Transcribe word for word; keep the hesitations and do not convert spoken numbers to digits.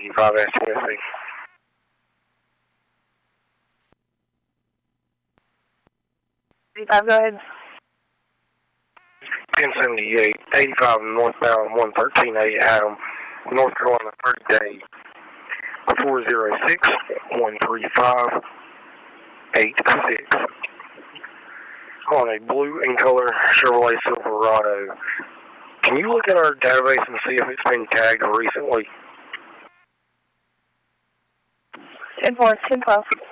five S T S C. eighty-five, go ahead. ten seventy-eight, eighty-five northbound, one thirteen A Adam, North Carolina, thirty day, four zero six, one three five, eight six. On a blue in color Chevrolet Silverado. Can you look at our database and see if it's been tagged recently? ten four, ten twelve.